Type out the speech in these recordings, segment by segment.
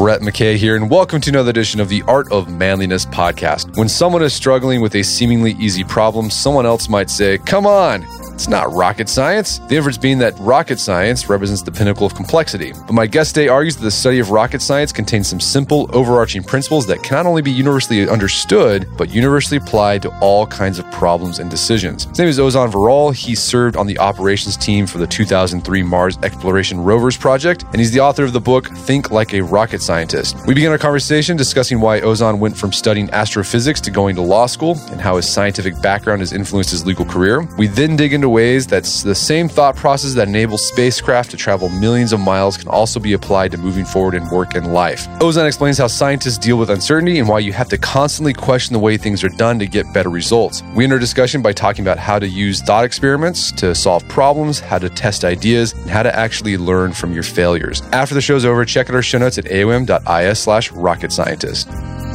Brett McKay here, and welcome to another edition of the Art of Manliness podcast. When someone is struggling with a seemingly easy problem, someone else might say, "Come on, it's not rocket science." The inference being that rocket science represents the pinnacle of complexity. But my guest today argues that the study of rocket science contains some simple, overarching principles that cannot only be universally understood, but universally applied to all kinds of problems and decisions. His name is Ozan Varol. He served on the operations team for the 2003 Mars Exploration Rovers project, and he's the author of the book, Think Like a Rocket Scientist. We begin our conversation discussing why Ozan went from studying astrophysics to going to law school, and how his scientific background has influenced his legal career. We then dig into ways that the same thought process that enables spacecraft to travel millions of miles can also be applied to moving forward in work and life. Ozan explains how scientists deal with uncertainty and why you have to constantly question the way things are done to get better results. We end our discussion by talking about how to use thought experiments to solve problems, how to test ideas, and how to actually learn from your failures. After the show's over, check out our show notes at aom.is/rocket scientist.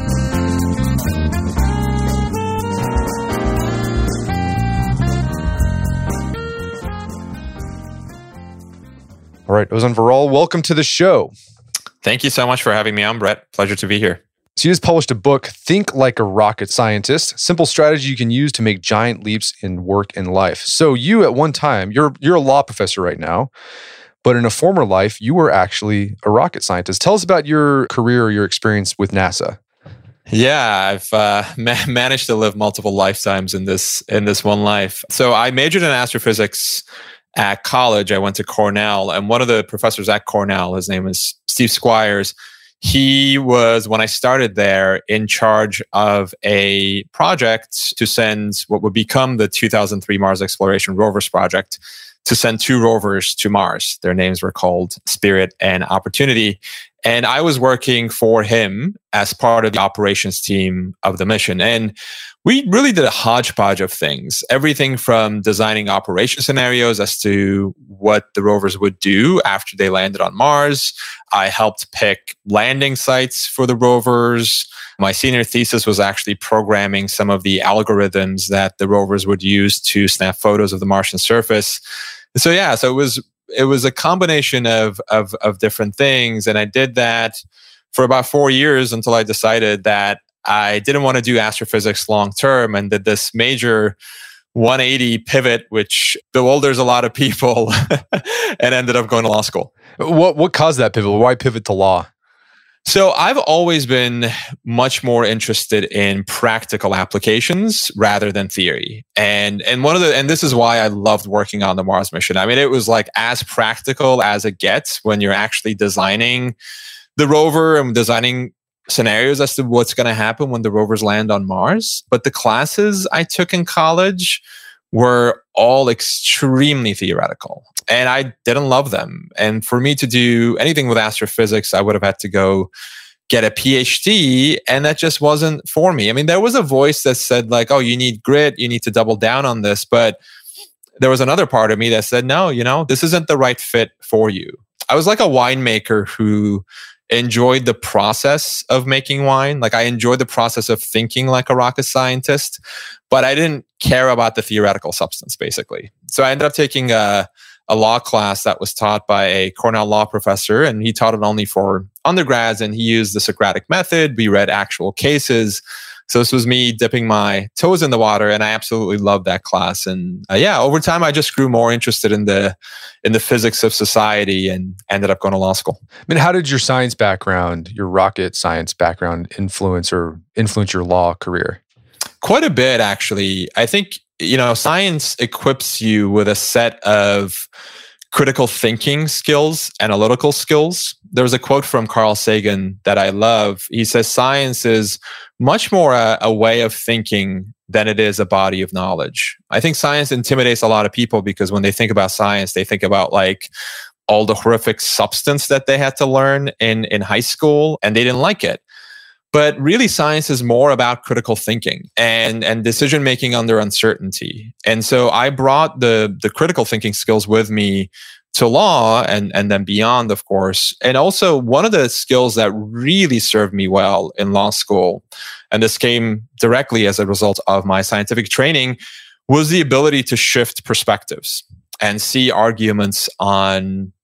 All right, Ozan Varol, welcome to the show. Thank you so much for having me on, Brett. Pleasure to be here. So you just published a book, Think Like a Rocket Scientist, simple strategy you can use to make giant leaps in work and life. So you at one time, you're a law professor right now, but in a former life, you were actually a rocket scientist. Tell us about your career or your experience with NASA. Yeah, I've managed to live multiple lifetimes in this one life. So I majored in astrophysics at college. I went to Cornell, and one of the professors at Cornell, his name is Steve Squires, he was, when I started there, in charge of a project to send what would become the 2003 Mars Exploration Rovers project, to send 2 rovers to Mars. Their names were called Spirit and Opportunity. And I was working for him as part of the operations team of the mission. And we really did a hodgepodge of things, everything from designing operation scenarios as to what the rovers would do after they landed on Mars. I helped pick landing sites for the rovers. My senior thesis was actually programming some of the algorithms that the rovers would use to snap photos of the Martian surface. So it was a combination of different things. And I did that for about 4 years until I decided that I didn't want to do astrophysics long term, and did this major 180 pivot, which bewilders a lot of people, and ended up going to law school. What caused that pivot? Why pivot to law? So I've always been much more interested in practical applications rather than theory. And this is why I loved working on the Mars mission. I mean, it was like as practical as it gets when you're actually designing the rover and designing scenarios as to what's going to happen when the rovers land on Mars. But the classes I took in college were all extremely theoretical, and I didn't love them. And for me to do anything with astrophysics, I would have had to go get a PhD, and that just wasn't for me. I mean, there was a voice that said like, "Oh, you need grit, you need to double down on this." But there was another part of me that said, "No, this isn't the right fit for you." I was like a winemaker who enjoyed the process of making wine. Like I enjoyed the process of thinking like a rocket scientist, but I didn't care about the theoretical substance, basically. So I ended up taking a law class that was taught by a Cornell law professor, and he taught it only for undergrads, and he used the Socratic method. We read actual cases. So this was me dipping my toes in the water, and I absolutely loved that class. And over time, I just grew more interested in the physics of society and ended up going to law school. I mean, how did your science background, your rocket science background, influence your law career? Quite a bit, actually. I think, science equips you with a set of critical thinking skills, analytical skills. There was a quote from Carl Sagan that I love. He says, "Science is much more a way of thinking than it is a body of knowledge." I think science intimidates a lot of people because when they think about science, they think about like all the horrific substance that they had to learn in high school, and they didn't like it. But really, science is more about critical thinking and decision making under uncertainty. And so I brought the critical thinking skills with me to law and then beyond, of course. And also one of the skills that really served me well in law school, and this came directly as a result of my scientific training, was the ability to shift perspectives and see arguments on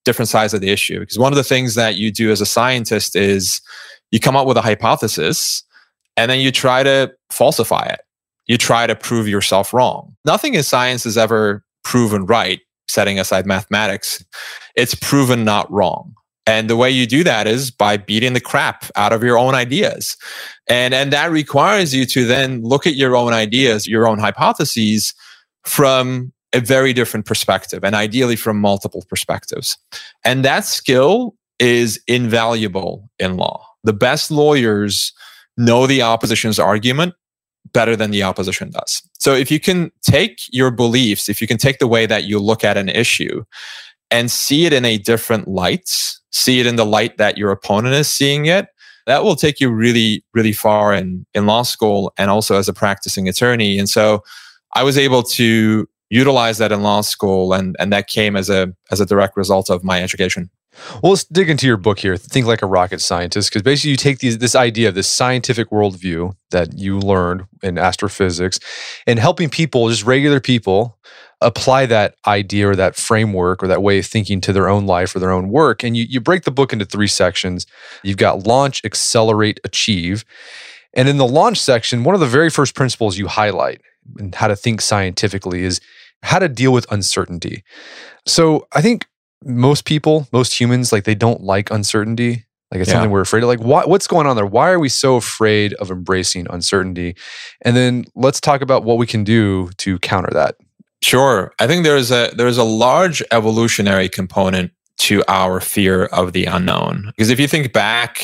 different sides of the issue. Because one of the things that you do as a scientist is you come up with a hypothesis and then you try to falsify it. You try to prove yourself wrong. Nothing in science is ever proven right, setting aside mathematics. It's proven not wrong. And the way you do that is by beating the crap out of your own ideas. And that requires you to then look at your own ideas, your own hypotheses from a very different perspective, and ideally from multiple perspectives. And that skill is invaluable in law. The best lawyers know the opposition's argument better than the opposition does. So if you can take your beliefs, if you can take the way that you look at an issue and see it in a different light, see it in the light that your opponent is seeing it, that will take you really, really far in law school and also as a practicing attorney. And so I was able to utilize that in law school, and that came as a direct result of my education. Well, let's dig into your book here, Think Like a Rocket Scientist, because basically you take this idea of this scientific worldview that you learned in astrophysics and helping people, just regular people, apply that idea or that framework or that way of thinking to their own life or their own work. And you break the book into 3 sections. You've got launch, accelerate, achieve. And in the launch section, one of the very first principles you highlight and how to think scientifically is how to deal with uncertainty. So I think most people, most humans, like they don't like uncertainty. Like it's something we're afraid of. Like what's going on there? Why are we so afraid of embracing uncertainty? And then let's talk about what we can do to counter that. Sure. I think there's a large evolutionary component to our fear of the unknown. Because if you think back,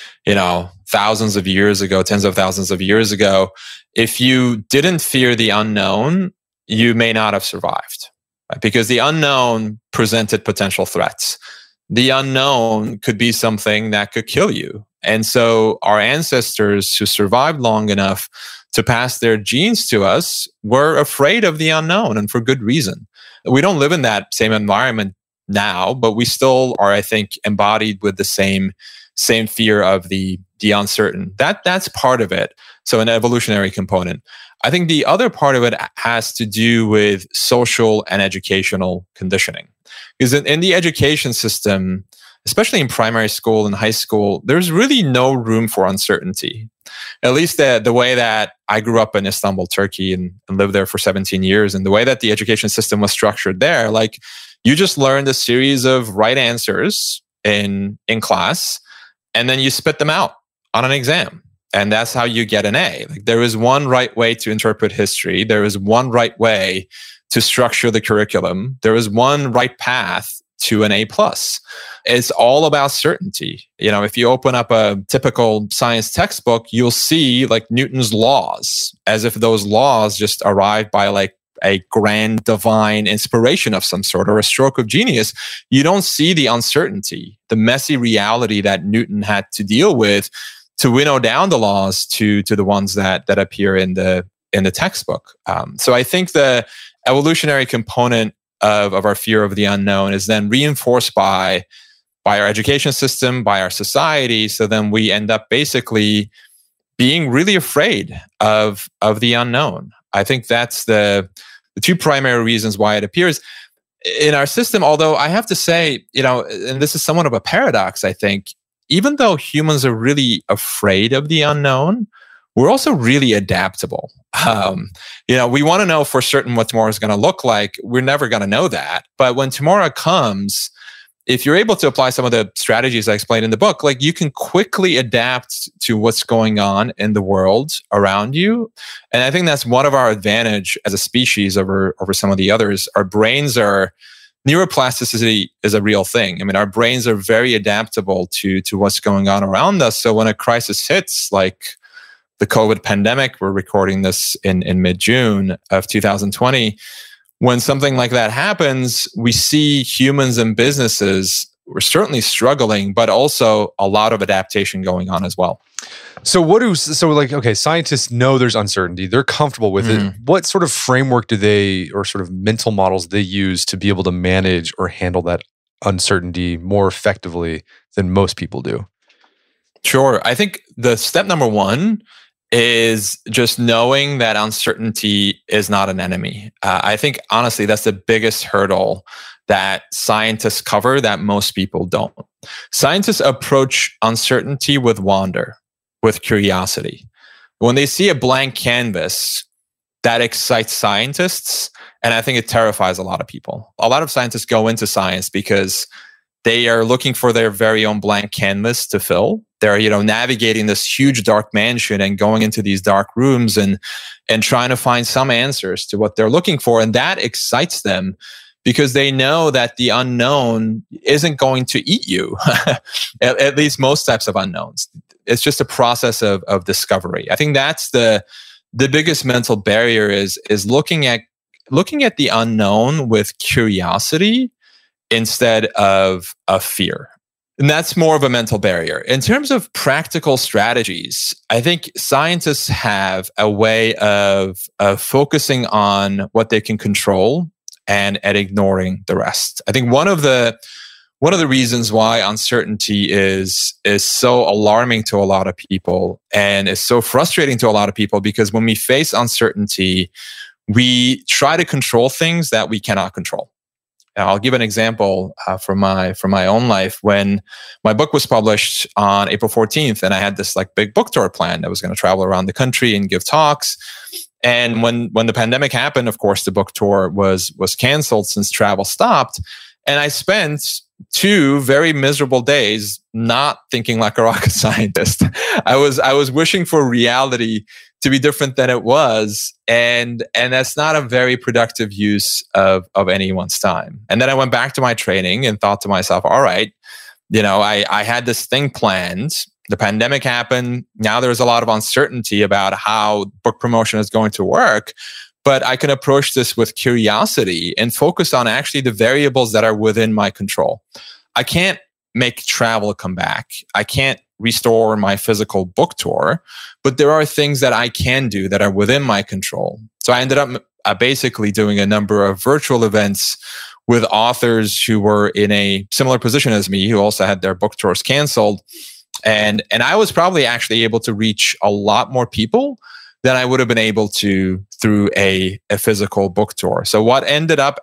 thousands of years ago, tens of thousands of years ago, if you didn't fear the unknown, you may not have survived. Right? Because the unknown presented potential threats. The unknown could be something that could kill you. And so our ancestors who survived long enough to pass their genes to us were afraid of the unknown, and for good reason. We don't live in that same environment now, but we still are, I think, embodied with the same fear of the uncertain. That's part of it. So an evolutionary component. I think the other part of it has to do with social and educational conditioning. Because in the education system, especially in primary school and high school, there's really no room for uncertainty. At least the way that I grew up in Istanbul, Turkey, and lived there for 17 years, and the way that the education system was structured there, like you just learned a series of right answers in class, and then you spit them out on an exam. And that's how you get an A. Like, there is one right way to interpret history. There is one right way to structure the curriculum. There is one right path to an A+. It's all about certainty. If you open up a typical science textbook, you'll see like Newton's laws, as if those laws just arrived by like a grand divine inspiration of some sort or a stroke of genius. You don't see the uncertainty, the messy reality that Newton had to deal with to winnow down the laws to the ones that appear in the textbook. So I think the evolutionary component of our fear of the unknown is then reinforced by our education system, by our society. So then we end up basically being really afraid of the unknown. I think that's the 2 primary reasons why it appears in our system. Although I have to say, and this is somewhat of a paradox, I think, even though humans are really afraid of the unknown, we're also really adaptable. We want to know for certain what tomorrow is going to look like. We're never going to know that. But when tomorrow comes, if you're able to apply some of the strategies I explained in the book, like you can quickly adapt to what's going on in the world around you. And I think that's one of our advantage as a species over some of the others. Our brains neuroplasticity is a real thing. I mean, our brains are very adaptable to what's going on around us. So when a crisis hits, like the COVID pandemic, we're recording this in mid-June of 2020. When something like that happens, we see humans and businesses, we're certainly struggling, but also a lot of adaptation going on as well. So scientists know there's uncertainty. They're comfortable with it. What sort of framework do they, or sort of mental models they use to be able to manage or handle that uncertainty more effectively than most people do? Sure. I think the step number 1 is just knowing that uncertainty is not an enemy. I think, honestly, that's the biggest hurdle that scientists cover that most people don't. Scientists approach uncertainty with wonder, with curiosity. When they see a blank canvas, that excites scientists, and I think it terrifies a lot of people. A lot of scientists go into science because they are looking for their very own blank canvas to fill. They're, navigating this huge dark mansion and going into these dark rooms and trying to find some answers to what they're looking for. And that excites them because they know that the unknown isn't going to eat you, at least most types of unknowns. It's just a process of discovery. I think that's the biggest mental barrier is looking at the unknown with curiosity instead of fear. And that's more of a mental barrier. In terms of practical strategies, I think scientists have a way of focusing on what they can control and ignoring the rest. I think one of the reasons why uncertainty is so alarming to a lot of people and is so frustrating to a lot of people, because when we face uncertainty, we try to control things that we cannot control. And I'll give an example from my own life. When my book was published on April 14th, and I had this big book tour planned, I was going to travel around the country and give talks. And when the pandemic happened, of course, the book tour was canceled since travel stopped. And I spent 2 very miserable days not thinking like a rocket scientist. I was wishing for reality to be different than it was. And that's not a very productive use of anyone's time. And then I went back to my training and thought to myself, all right, I had this thing planned. The pandemic happened. Now there's a lot of uncertainty about how book promotion is going to work. But I can approach this with curiosity and focus on actually the variables that are within my control. I can't make travel come back. I can't restore my physical book tour, but there are things that I can do that are within my control. So I ended up basically doing a number of virtual events with authors who were in a similar position as me, who also had their book tours canceled. And I was probably actually able to reach a lot more people than I would have been able to through a physical book tour. So what ended up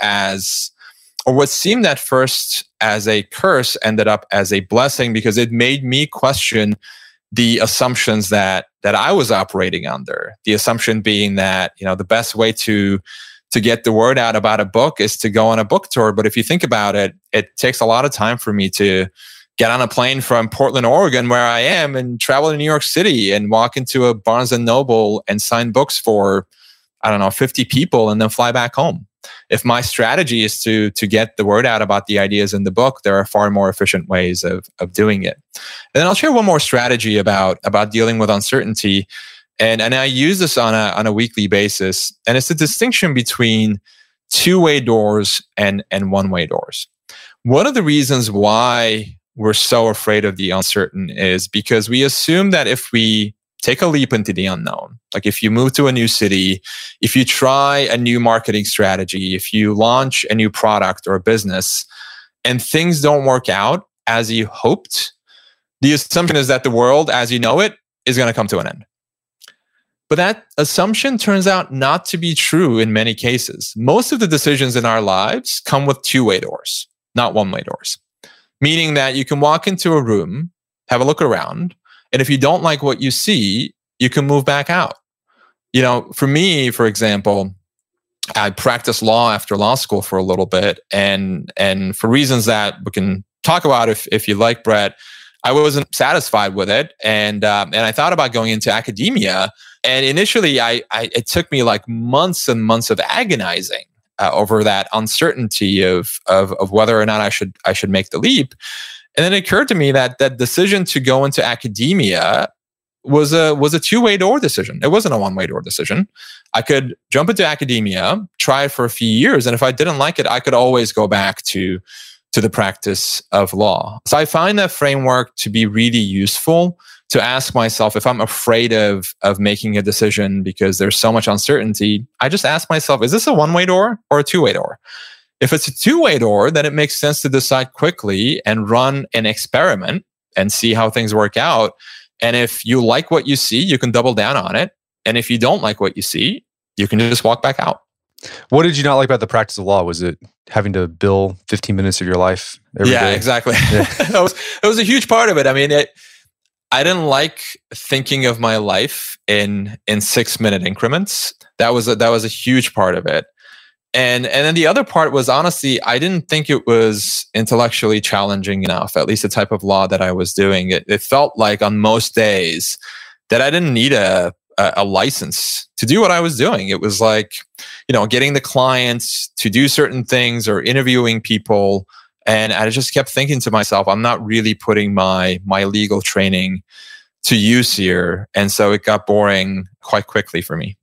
what seemed at first as a curse ended up as a blessing, because it made me question the assumptions that I was operating under. The assumption being that, the best way to get the word out about a book is to go on a book tour. But if you think about it, it takes a lot of time for me to get on a plane from Portland, Oregon, where I am, and travel to New York City and walk into a Barnes & Noble and sign books for, 50 people and then fly back home. If my strategy is to get the word out about the ideas in the book, there are far more efficient ways of doing it. And then I'll share one more strategy about dealing with uncertainty. And I use this on a weekly basis. And it's the distinction between 2-way doors and one-way doors. One of the reasons why we're so afraid of the uncertain is because we assume that if we take a leap into the unknown, like if you move to a new city, if you try a new marketing strategy, if you launch a new product or a business and things don't work out as you hoped, the assumption is that the world as you know it is going to come to an end. But that assumption turns out not to be true in many cases. Most of the decisions in our lives come with 2-way doors, not one-way doors. Meaning that you can walk into a room, have a look around, and if you don't like what you see, you can move back out. For me, for example, I practiced law after law school for a little bit, and for reasons that we can talk about if you like, Brett, I wasn't satisfied with it, and I thought about going into academia. And initially, it took me months and months of agonizing over that uncertainty of whether or not I should make the leap. And then it occurred to me that that decision to go into academia was a 2-way door decision. It wasn't a one-way door decision. I could jump into academia, try it for a few years, and if I didn't like it, I could always go back to the practice of law. So I find that framework to be really useful to ask myself, if I'm afraid of making a decision because there's so much uncertainty, I just ask myself, is this a one-way door or a 2-way door? If it's a 2-way door, then it makes sense to decide quickly and run an experiment and see how things work out. And if you like what you see, you can double down on it. And if you don't like what you see, you can just walk back out. What did you not like about the practice of law? Was it having to bill 15 minutes of your life every day? Exactly. Yeah. It was a huge part of it. I mean, I didn't like thinking of my life in 6-minute increments. That was a huge part of it. And then the other part was, honestly, I didn't think it was intellectually challenging enough, at least the type of law that I was doing. It felt like on most days that I didn't need a license to do what I was doing. It was like, getting the clients to do certain things or interviewing people. And I just kept thinking to myself, I'm not really putting my legal training to use here. And so it got boring quite quickly for me.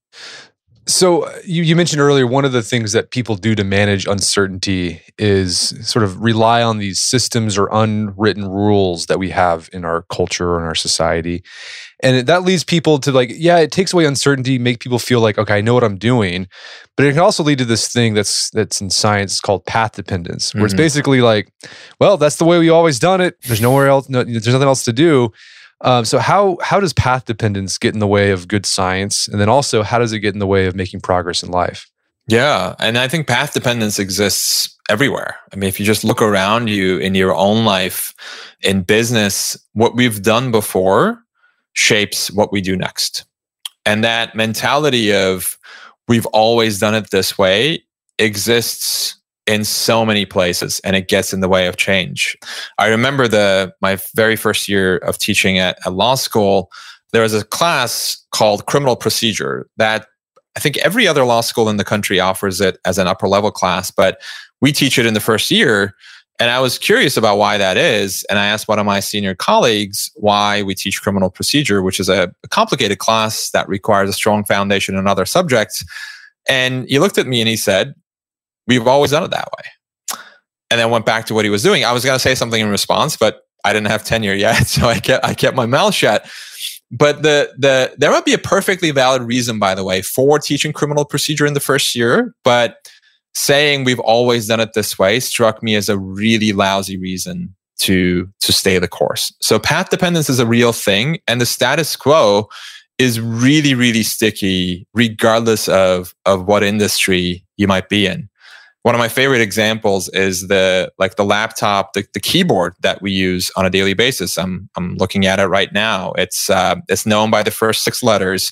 So you mentioned earlier, one of the things that people do to manage uncertainty is sort of rely on these systems or unwritten rules that we have in our culture or in our society. And that leads people to it takes away uncertainty, make people feel like, okay, I know what I'm doing. But it can also lead to this thing that's in science called path dependence, where it's basically like, well, that's the way we always done it. There's nowhere else, there's nothing else to do. So how does path dependence get in the way of good science? And then also, how does it get in the way of making progress in life? Yeah. And I think path dependence exists everywhere. I mean, if you just look around you in your own life, in business, what we've done before shapes what we do next. And that mentality of we've always done it this way exists in so many places, and it gets in the way of change. I remember my very first year of teaching at law school, there was a class called criminal procedure that I think every other law school in the country offers it as an upper level class, but we teach it in the first year. And I was curious about why that is. And I asked one of my senior colleagues why we teach criminal procedure, which is a complicated class that requires a strong foundation in other subjects. And he looked at me and he said, we've always done it that way. And then went back to what he was doing. I was going to say something in response, but I didn't have tenure yet. So I kept my mouth shut. But there might be a perfectly valid reason, by the way, for teaching criminal procedure in the first year. But saying we've always done it this way struck me as a really lousy reason to stay the course. So path dependence is a real thing. And the status quo is really, really sticky, regardless of what industry you might be in. One of my favorite examples is the laptop, the keyboard that we use on a daily basis. I'm looking at it right now. It's known by the first 6 letters,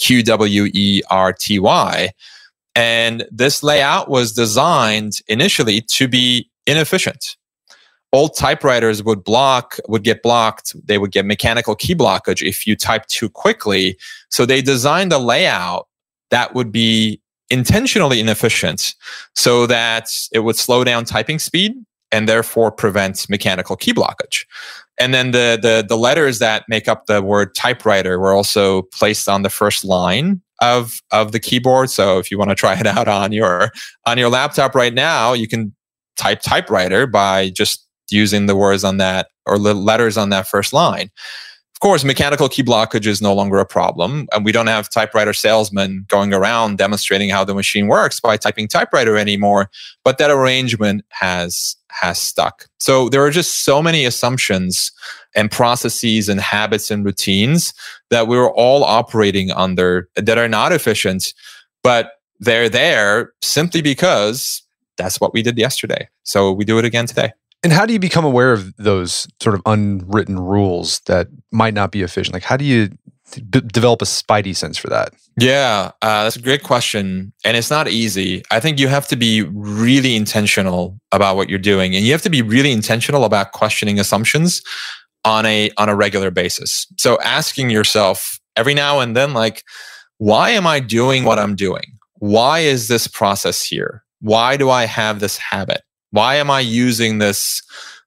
QWERTY. And this layout was designed initially to be inefficient. Old typewriters would get blocked. They would get mechanical key blockage if you type too quickly. So they designed a layout that would be intentionally inefficient so that it would slow down typing speed and therefore prevent mechanical key blockage. And then the letters that make up the word typewriter were also placed on the first line of the keyboard. So if you want to try it out on your laptop right now, you can type typewriter by just using the words on that or the letters on that first line. Of course, mechanical key blockage is no longer a problem, and we don't have typewriter salesmen going around demonstrating how the machine works by typing typewriter anymore, but that arrangement has stuck. So there are just so many assumptions and processes and habits and routines that we're all operating under that are not efficient, but they're there simply because that's what we did yesterday. So we do it again today. And how do you become aware of those sort of unwritten rules that might not be efficient? Like, how do you develop a spidey sense for that? Yeah, that's a great question. And it's not easy. I think you have to be really intentional about what you're doing. And you have to be really intentional about questioning assumptions on a regular basis. So asking yourself every now and then, like, why am I doing what I'm doing? Why is this process here? Why do I have this habit? Why am I using this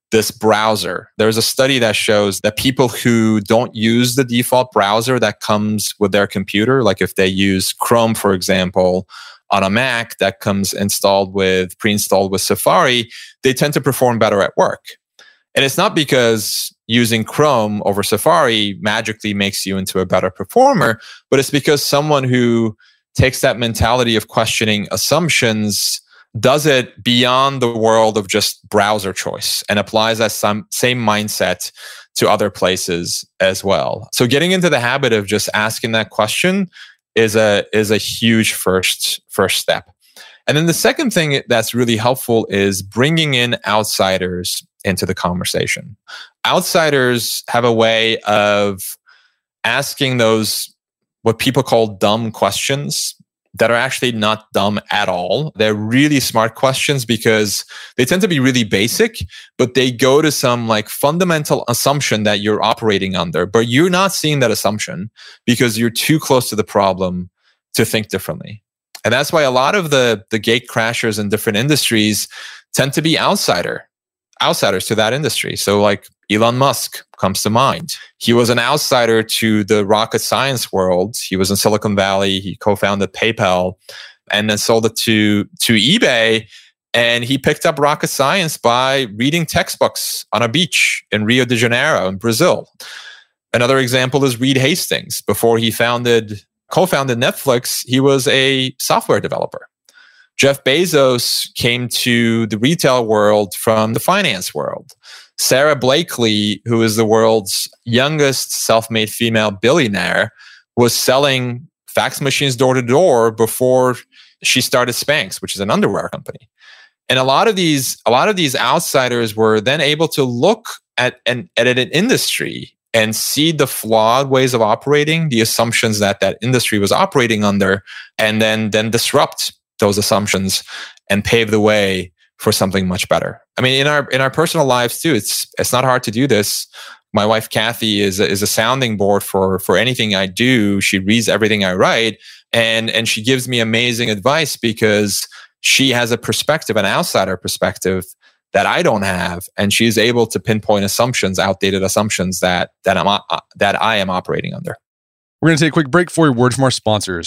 browser? There's a study that shows that people who don't use the default browser that comes with their computer, like if they use Chrome, for example, on a Mac that comes pre-installed with Safari, they tend to perform better at work. And it's not because using Chrome over Safari magically makes you into a better performer, but it's because someone who takes that mentality of questioning assumptions does it beyond the world of just browser choice and applies that same mindset to other places as well. So getting into the habit of just asking that question is a huge first step. And then the second thing that's really helpful is bringing in outsiders into the conversation. Outsiders have a way of asking those what people call dumb questions that are actually not dumb at all. They're really smart questions because they tend to be really basic, but they go to some like fundamental assumption that you're operating under, but you're not seeing that assumption because you're too close to the problem to think differently. And that's why a lot of the gate crashers in different industries tend to be outsiders to that industry. So like Elon Musk comes to mind. He was an outsider to the rocket science world. He was in Silicon Valley. He co-founded PayPal and then sold it to eBay. And he picked up rocket science by reading textbooks on a beach in Rio de Janeiro in Brazil. Another example is Reed Hastings. Before he co-founded Netflix, he was a software developer. Jeff Bezos came to the retail world from the finance world. Sarah Blakely, who is the world's youngest self-made female billionaire, was selling fax machines door to door before she started Spanx, which is an underwear company. And a lot of these outsiders were then able to look at an industry and see the flawed ways of operating, the assumptions that industry was operating under, and then disrupt those assumptions and pave the way for something much better. I mean, in our personal lives too, it's not hard to do this. My wife Kathy is a sounding board for anything I do. She reads everything I write, and she gives me amazing advice because she has a perspective, an outsider perspective that I don't have, and she's able to pinpoint outdated assumptions that I am operating under. We're going to take a quick break for a word from our sponsors.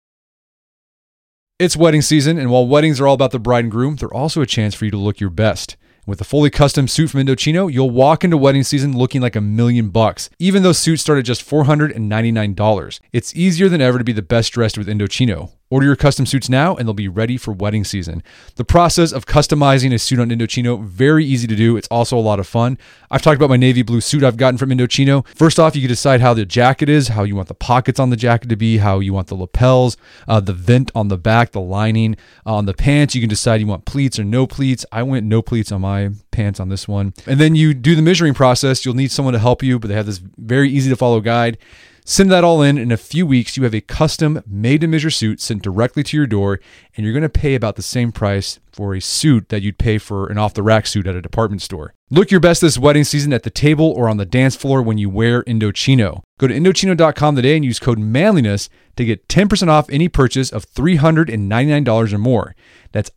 It's wedding season, and while weddings are all about the bride and groom, they're also a chance for you to look your best. With a fully custom suit from Indochino, you'll walk into wedding season looking like $1 million, even though suits start at just $499. It's easier than ever to be the best dressed with Indochino. Order your custom suits now and they'll be ready for wedding season. The process of customizing a suit on Indochino, very easy to do. It's also a lot of fun. I've talked about my navy blue suit I've gotten from Indochino. First off, you can decide how the jacket is, how you want the pockets on the jacket to be, how you want the lapels, the vent on the back, the lining. On the pants, you can decide you want pleats or no pleats. I went no pleats on my pants on this one. And then you do the measuring process. You'll need someone to help you, but they have this very easy to follow guide. Send that all in a few weeks, you have a custom made-to-measure suit sent directly to your door, and you're going to pay about the same price for a suit that you'd pay for an off-the-rack suit at a department store. Look your best this wedding season at the table or on the dance floor when you wear Indochino. Go to Indochino.com today and use code manliness to get 10% off any purchase of $399 or more. That's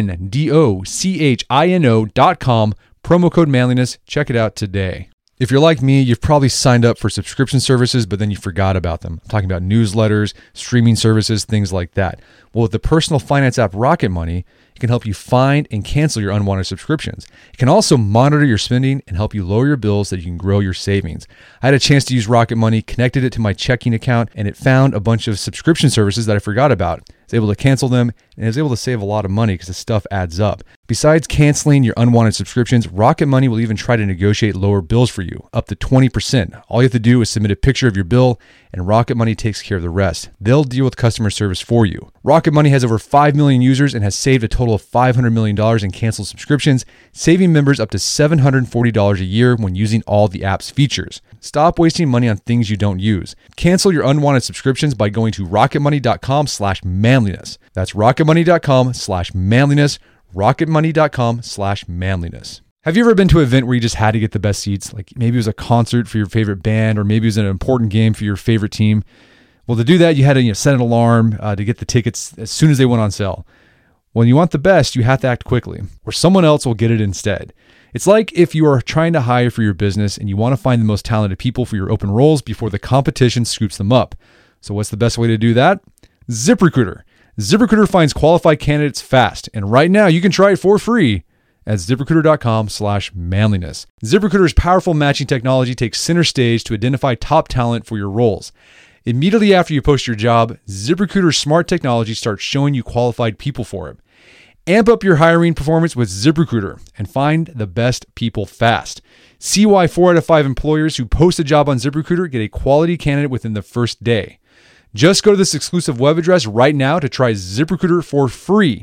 INDOCHINO.com, promo code manliness. Check it out today. If you're like me, you've probably signed up for subscription services, but then you forgot about them. I'm talking about newsletters, streaming services, things like that. Well, with the personal finance app Rocket Money, it can help you find and cancel your unwanted subscriptions. It can also monitor your spending and help you lower your bills so that you can grow your savings. I had a chance to use Rocket Money, connected it to my checking account, and it found a bunch of subscription services that I forgot about. I was able to cancel them, and I was able to save a lot of money because the stuff adds up. Besides canceling your unwanted subscriptions, Rocket Money will even try to negotiate lower bills for you, up to 20%. All you have to do is submit a picture of your bill, and Rocket Money takes care of the rest. They'll deal with customer service for you. Rocket Money has over 5 million users and has saved a total of $500 million in canceled subscriptions, saving members up to $740 a year when using all the app's features. Stop wasting money on things you don't use. Cancel your unwanted subscriptions by going to rocketmoney.com/manliness. That's rocketmoney.com/manliness. rocketmoney.com/manliness. Have you ever been to an event where you just had to get the best seats? Like maybe it was a concert for your favorite band, or maybe it was an important game for your favorite team. Well, to do that, you had to set an alarm to get the tickets as soon as they went on sale. When you want the best, you have to act quickly, or someone else will get it instead. It's like if you are trying to hire for your business and you want to find the most talented people for your open roles before the competition scoops them up. So what's the best way to do that? ZipRecruiter. ZipRecruiter finds qualified candidates fast, and right now you can try it for free at ZipRecruiter.com/manliness. ZipRecruiter's powerful matching technology takes center stage to identify top talent for your roles. Immediately after you post your job, ZipRecruiter's smart technology starts showing you qualified people for it. Amp up your hiring performance with ZipRecruiter and find the best people fast. See why 4 out of 5 employers who post a job on ZipRecruiter get a quality candidate within the first day. Just go to this exclusive web address right now to try ZipRecruiter for free.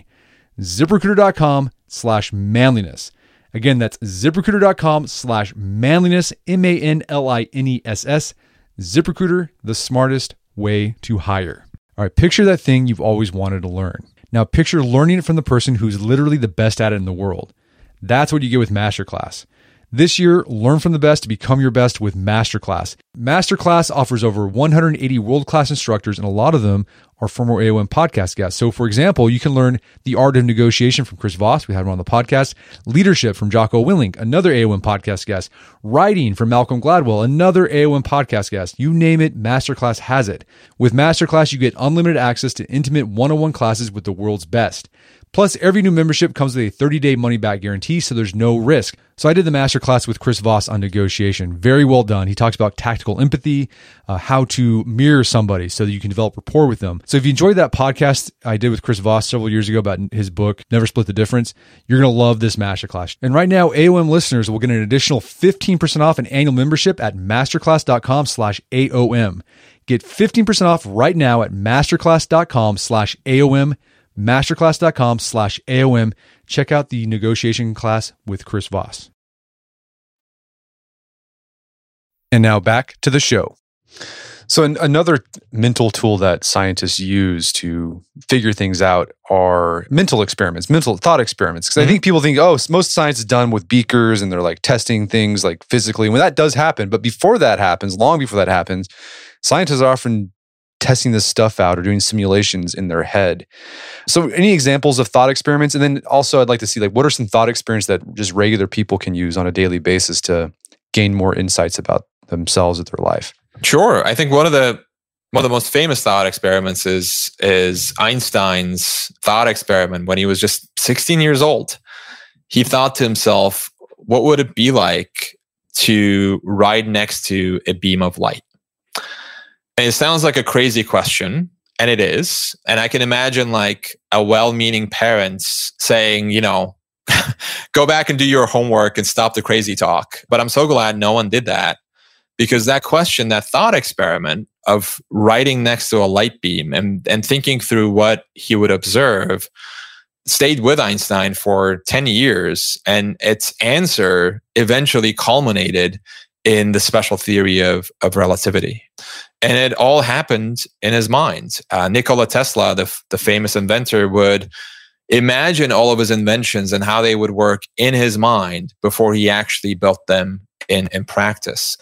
ZipRecruiter.com/manliness. Again, that's ZipRecruiter.com/manliness, MANLINESS. ZipRecruiter, the smartest way to hire. All right, picture that thing you've always wanted to learn. Now picture learning it from the person who's literally the best at it in the world. That's what you get with Masterclass. This year, learn from the best to become your best with Masterclass. Masterclass offers over 180 world-class instructors, and a lot of them are former AOM podcast guests. So, for example, you can learn the art of negotiation from Chris Voss. We had him on the podcast. Leadership from Jocko Willink, another AOM podcast guest. Writing from Malcolm Gladwell, another AOM podcast guest. You name it, Masterclass has it. With Masterclass, you get unlimited access to intimate one-on-one classes with the world's best. Plus, every new membership comes with a 30-day money-back guarantee, so there's no risk. So I did the masterclass with Chris Voss on negotiation. Very well done. He talks about tactical empathy, how to mirror somebody so that you can develop rapport with them. So if you enjoyed that podcast I did with Chris Voss several years ago about his book, Never Split the Difference, you're going to love this masterclass. And right now, AOM listeners will get an additional 15% off an annual membership at masterclass.com/AOM. Get 15% off right now at masterclass.com/AOM. Masterclass.com/AOM. Check out the negotiation class with Chris Voss. And now back to the show. So another mental tool that scientists use to figure things out are mental experiments, mental thought experiments. Because I think people think, oh, most science is done with beakers and they're like testing things like physically. When that does happen, but before that happens, long before that happens, scientists are often testing this stuff out or doing simulations in their head. So any examples of thought experiments? And then also I'd like to see what are some thought experiments that just regular people can use on a daily basis to gain more insights about themselves at their life? Sure. I think one of the most famous thought experiments is Einstein's thought experiment when he was just 16 years old. He thought to himself, what would it be like to ride next to a beam of light? And it sounds like a crazy question, and it is. And I can imagine a well-meaning parent saying, go back and do your homework and stop the crazy talk. But I'm so glad no one did that, because that question, that thought experiment of riding next to a light beam and thinking through what he would observe stayed with Einstein for 10 years. And its answer eventually culminated in the special theory of relativity. And it all happened in his mind. Nikola Tesla, the famous inventor, would imagine all of his inventions and how they would work in his mind before he actually built them in practice.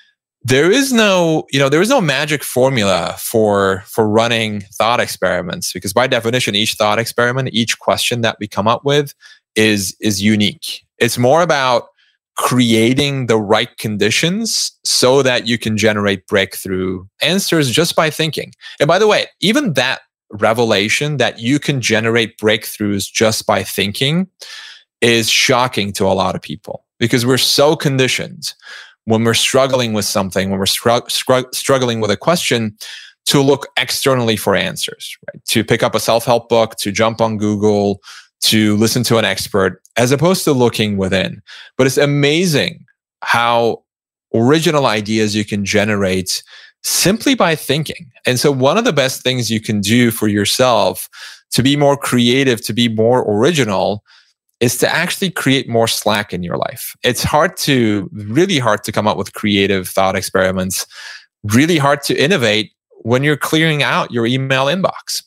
There is no magic formula for running thought experiments, because by definition, each thought experiment, each question that we come up with is unique. It's more about creating the right conditions so that you can generate breakthrough answers just by thinking. And by the way, even that revelation that you can generate breakthroughs just by thinking is shocking to a lot of people, because we're so conditioned when we're struggling with something, when we're struggling with a question, to look externally for answers, right? To pick up a self-help book, to jump on Google, to listen to an expert, as opposed to looking within. But it's amazing how original ideas you can generate simply by thinking. And so one of the best things you can do for yourself to be more creative, to be more original, is to actually create more slack in your life. It's really hard to come up with creative thought experiments, really hard to innovate when you're clearing out your email inbox.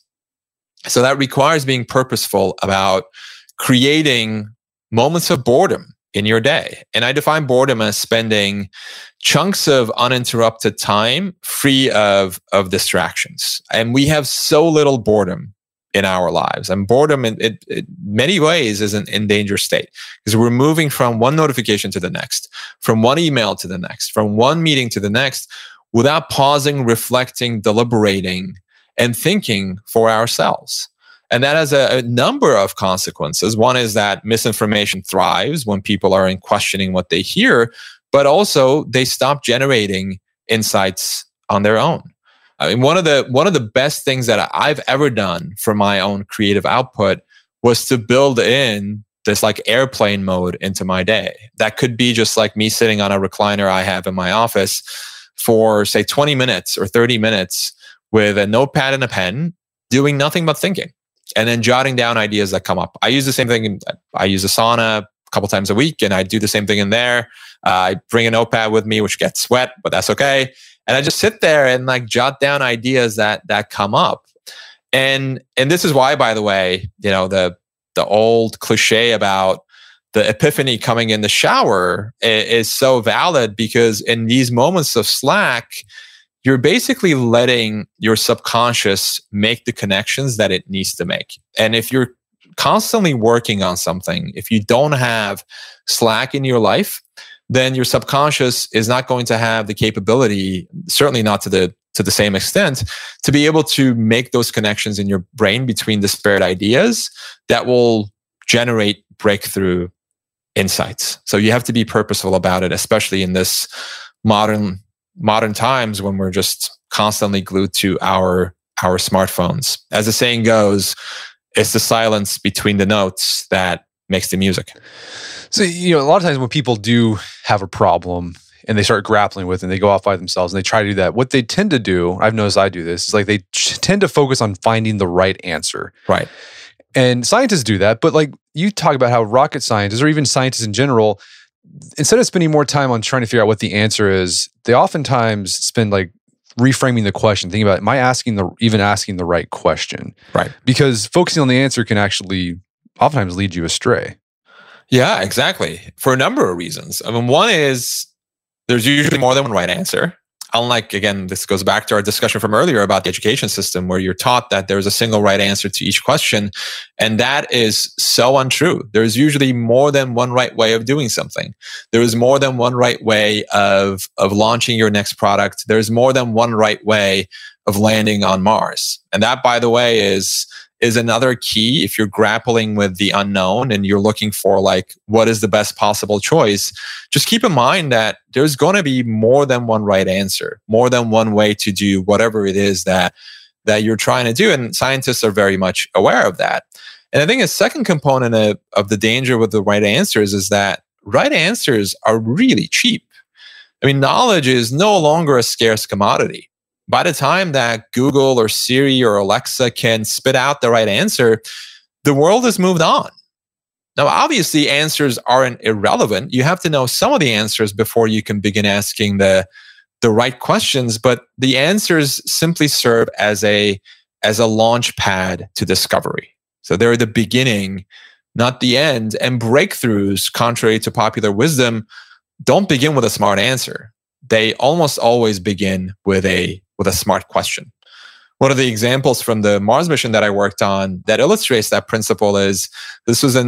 So that requires being purposeful about creating moments of boredom in your day. And I define boredom as spending chunks of uninterrupted time free of distractions. And we have so little boredom in our lives. And boredom in many ways is an endangered state, because we're moving from one notification to the next, from one email to the next, from one meeting to the next, without pausing, reflecting, deliberating, and thinking for ourselves. And that has a number of consequences. One is that misinformation thrives when people are questioning what they hear, but also they stop generating insights on their own. I mean, one of the best things that I've ever done for my own creative output was to build in this like airplane mode into my day. That could be just like me sitting on a recliner I have in my office for say 20 minutes or 30 minutes with a notepad and a pen, doing nothing but thinking and then jotting down ideas that come up. I use the same thing. I use Asana a couple times a week and I do the same thing in there. I bring a notepad with me, which gets wet, but that's okay. And I just sit there and like jot down ideas that come up. And this is why, by the way, the old cliche about the epiphany coming in the shower is so valid, because in these moments of slack, you're basically letting your subconscious make the connections that it needs to make. And if you're constantly working on something, if you don't have slack in your life, then your subconscious is not going to have the capability, certainly not to the same extent, to be able to make those connections in your brain between disparate ideas that will generate breakthrough insights. So you have to be purposeful about it, especially in this modern times when we're just constantly glued to our smartphones. As the saying goes, it's the silence between the notes that makes the music. So, a lot of times when people do have a problem and they start grappling with it and they go off by themselves and they try to do that, what they tend to do, I've noticed I do this, is like they tend to focus on finding the right answer. Right. And scientists do that, but like you talk about how rocket scientists or even scientists in general, instead of spending more time on trying to figure out what the answer is, they oftentimes spend like reframing the question, thinking about, am I asking the right question? Right. Because focusing on the answer can actually oftentimes lead you astray. Yeah, exactly. For a number of reasons. I mean, one is there's usually more than one right answer. Unlike, again, this goes back to our discussion from earlier about the education system, where you're taught that there's a single right answer to each question. And that is so untrue. There's usually more than one right way of doing something. There is more than one right way of launching your next product. There's more than one right way of landing on Mars. And that, by the way, is another key. If you're grappling with the unknown and you're looking for like, what is the best possible choice? Just keep in mind that there's going to be more than one right answer, more than one way to do whatever it is that you're trying to do. And scientists are very much aware of that. And I think a second component of the danger with the right answers is that right answers are really cheap. I mean, knowledge is no longer a scarce commodity. By the time that Google or Siri or Alexa can spit out the right answer, the world has moved on. Now, obviously, answers aren't irrelevant. You have to know some of the answers before you can begin asking the right questions, but the answers simply serve as a launch pad to discovery. So they're the beginning, not the end. And breakthroughs, contrary to popular wisdom, don't begin with a smart answer. They almost always begin with a smart question. One of the examples from the Mars mission that I worked on that illustrates that principle is, this was in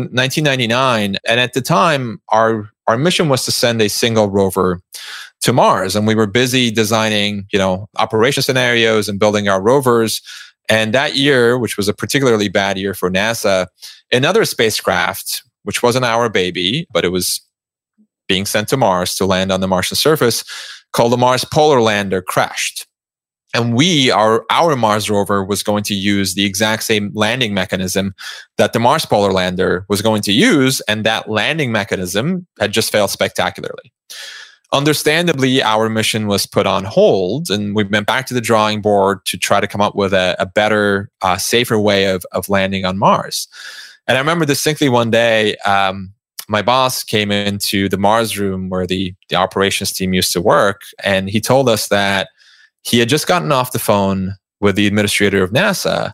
1999. And at the time, our mission was to send a single rover to Mars. And we were busy designing, operation scenarios and building our rovers. And that year, which was a particularly bad year for NASA, another spacecraft, which wasn't our baby, but it was being sent to Mars to land on the Martian surface, called the Mars Polar Lander, crashed. And our Mars rover was going to use the exact same landing mechanism that the Mars Polar Lander was going to use. And that landing mechanism had just failed spectacularly. Understandably, our mission was put on hold, and we went back to the drawing board to try to come up with a better, safer way of landing on Mars. And I remember distinctly one day, my boss came into the Mars room where the operations team used to work, and he told us that he had just gotten off the phone with the administrator of NASA,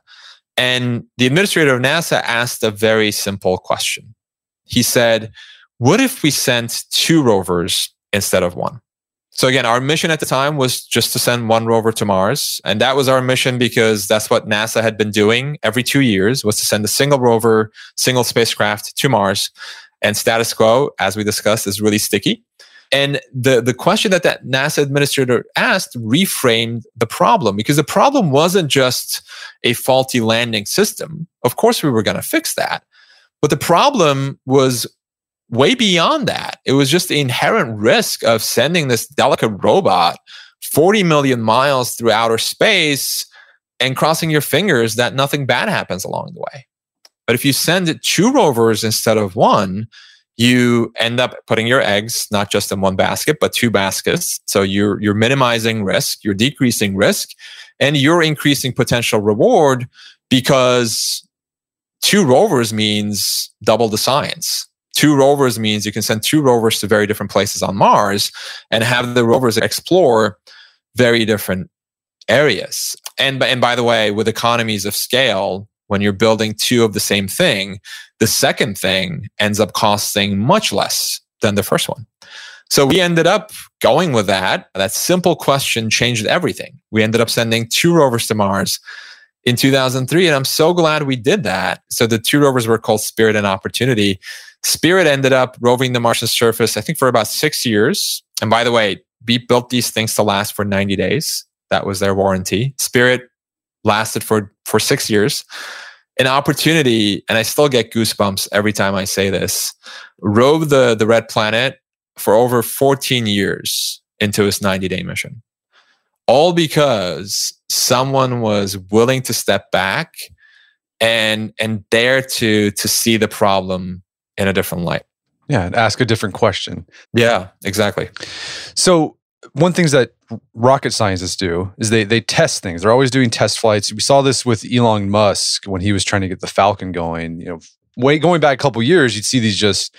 and the administrator of NASA asked a very simple question. He said, what if we sent 2 rovers instead of 1? So again, our mission at the time was just to send 1 rover to Mars. And that was our mission because that's what NASA had been doing every 2 years, was to send a single rover, single spacecraft to Mars. And status quo, as we discussed, is really sticky. And the question that NASA administrator asked reframed the problem, because the problem wasn't just a faulty landing system. Of course, we were going to fix that. But the problem was way beyond that. It was just the inherent risk of sending this delicate robot 40 million miles through outer space and crossing your fingers that nothing bad happens along the way. But if you send 2 rovers instead of 1, you end up putting your eggs not just in one basket, but 2 baskets. So you're minimizing risk, you're decreasing risk, and you're increasing potential reward, because 2 rovers means double the science. 2 rovers means you can send 2 rovers to very different places on Mars and have the rovers explore very different areas. And by the way, with economies of scale, when you're building 2 of the same thing, the second thing ends up costing much less than the first one. So we ended up going with that. That simple question changed everything. We ended up sending 2 rovers to Mars in 2003, and I'm so glad we did that. So the 2 rovers were called Spirit and Opportunity. Spirit ended up roving the Martian surface, I think, for about 6 years. And by the way, Beep built these things to last for 90 days. That was their warranty. Spirit lasted for 6 years. An Opportunity, and I still get goosebumps every time I say this, roved the Red Planet for over 14 years into its 90-day mission. All because someone was willing to step back and dare to see the problem in a different light. Yeah, and ask a different question. Yeah, exactly. So one thing that rocket scientists do is they test things. They're always doing test flights. We saw this with Elon Musk when he was trying to get the Falcon going. Going back a couple of years, you'd see these just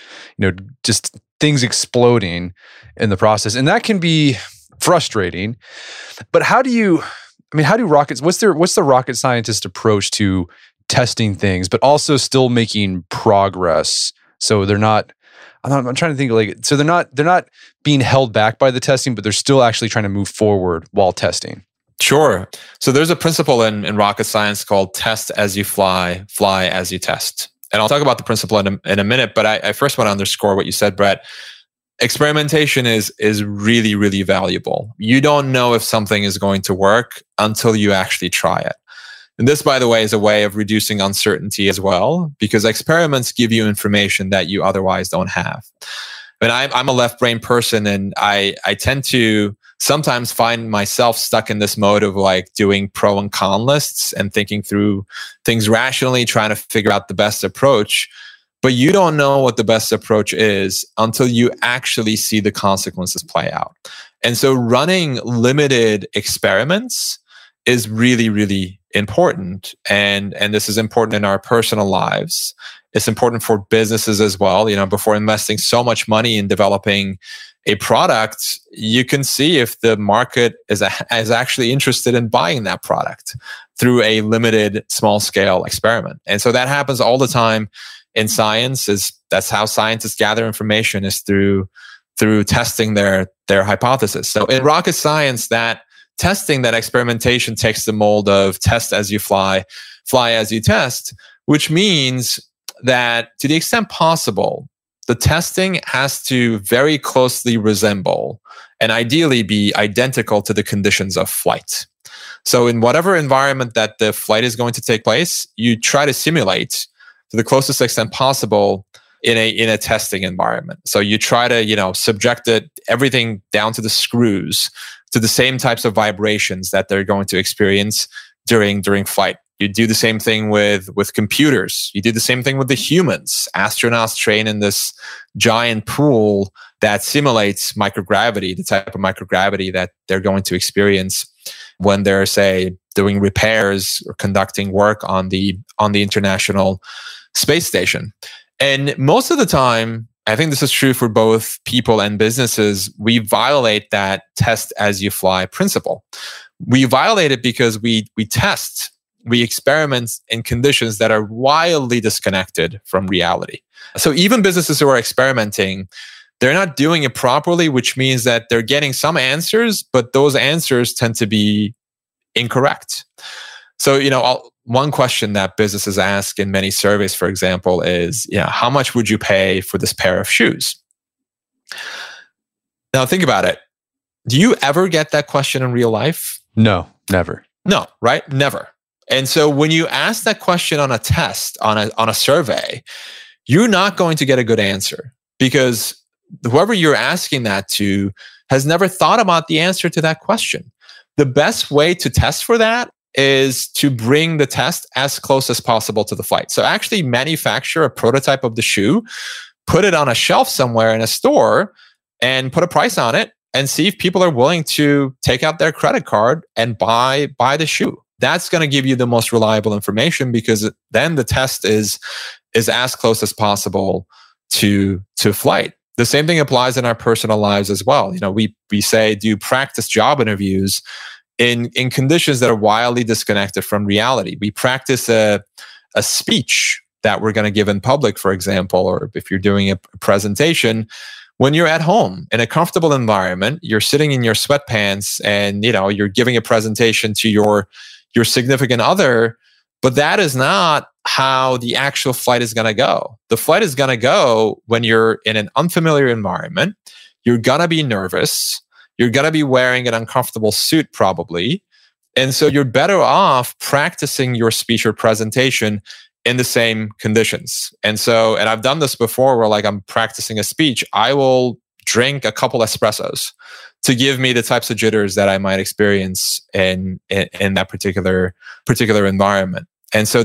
things exploding in the process, and that can be frustrating. But how do rockets? What's the rocket scientist approach to testing things, but also still making progress? So they're not. I'm trying to think so they're not being held back by the testing, but they're still actually trying to move forward while testing. Sure. So there's a principle in rocket science called test as you fly, fly as you test. And I'll talk about the principle in a minute, but I first want to underscore what you said, Brett. Experimentation is really, really valuable. You don't know if something is going to work until you actually try it. And this, by the way, is a way of reducing uncertainty as well, because experiments give you information that you otherwise don't have. And I'm a left brain person, and I tend to sometimes find myself stuck in this mode of doing pro and con lists and thinking through things rationally, trying to figure out the best approach. But you don't know what the best approach is until you actually see the consequences play out. And so running limited experiments is really, really important. And this is important in our personal lives. It's important for businesses as well. Before investing so much money in developing a product, you can see if the market is actually interested in buying that product through a limited small scale experiment. And so that happens all the time in science. That's how scientists gather information, is through testing their hypothesis. So in rocket science, that testing, that experimentation takes the mold of test as you fly, fly as you test, which means that to the extent possible, the testing has to very closely resemble and ideally be identical to the conditions of flight. So in whatever environment that the flight is going to take place, you try to simulate to the closest extent possible in a testing environment. So you try to, subject everything down to the screws to the same types of vibrations that they're going to experience during flight. You do the same thing with computers. You do the same thing with the humans. Astronauts train in this giant pool that simulates microgravity, the type of microgravity that they're going to experience when they're, say, doing repairs or conducting work on the International Space Station. And most of the time, I think this is true for both people and businesses, we violate that test as you fly principle. We violate it because we experiment in conditions that are wildly disconnected from reality. So even businesses who are experimenting, they're not doing it properly, which means that they're getting some answers, but those answers tend to be incorrect. So, one question that businesses ask in many surveys, for example, is, how much would you pay for this pair of shoes? Now, think about it. Do you ever get that question in real life? No, never. No, right? Never. And so when you ask that question on a test, on a survey, you're not going to get a good answer, because whoever you're asking that to has never thought about the answer to that question. The best way to test for that is to bring the test as close as possible to the flight. So actually manufacture a prototype of the shoe, put it on a shelf somewhere in a store, and put a price on it, and see if people are willing to take out their credit card and buy the shoe. That's going to give you the most reliable information, because then the test is as close as possible to flight. The same thing applies in our personal lives as well. We say, do practice job interviews in conditions that are wildly disconnected from reality. We practice a speech that we're going to give in public, for example, or if you're doing a presentation, when you're at home in a comfortable environment, you're sitting in your sweatpants and you're giving a presentation to your significant other, but that is not how the actual flight is going to go. The flight is going to go when you're in an unfamiliar environment. You're going to be nervous. You're going to be wearing an uncomfortable suit probably. And so you're better off practicing your speech or presentation in the same conditions. And I've done this before where I'm practicing a speech, I will drink a couple espressos to give me the types of jitters that I might experience in that particular environment. And so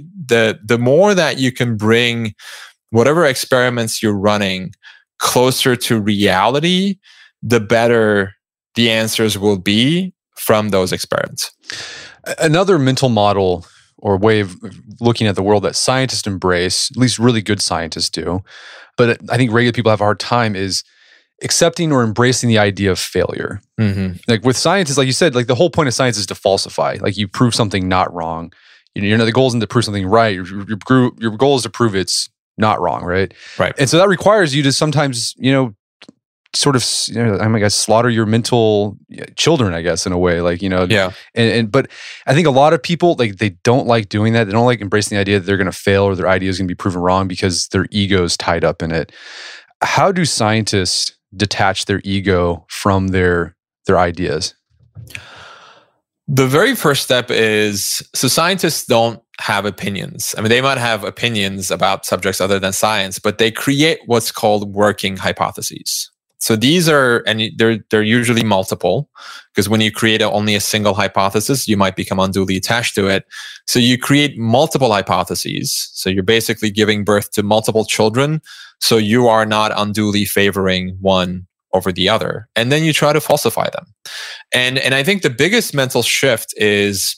the more that you can bring whatever experiments you're running closer to reality, the better the answers will be from those experiments. Another mental model or way of looking at the world that scientists embrace, at least really good scientists do, but I think regular people have a hard time, is accepting or embracing the idea of failure. Mm-hmm. Like with scientists, like you said, the whole point of science is to falsify. Like you prove something not wrong. The goal isn't to prove something right. Your goal is to prove it's not wrong, right? Right. And so that requires you to sometimes, sort of, slaughter your mental children, I guess, in a way, Yeah. But I think a lot of people, they don't like doing that. They don't like embracing the idea that they're going to fail or their idea is going to be proven wrong because their ego is tied up in it. How do scientists detach their ego from their ideas? The very first step is, so scientists don't have opinions. I mean, they might have opinions about subjects other than science, but they create what's called working hypotheses. So these are, and they're usually multiple, because when you create only a single hypothesis, you might become unduly attached to it. So you create multiple hypotheses. So you're basically giving birth to multiple children. So you are not unduly favoring one over the other. And then you try to falsify them. And I think the biggest mental shift is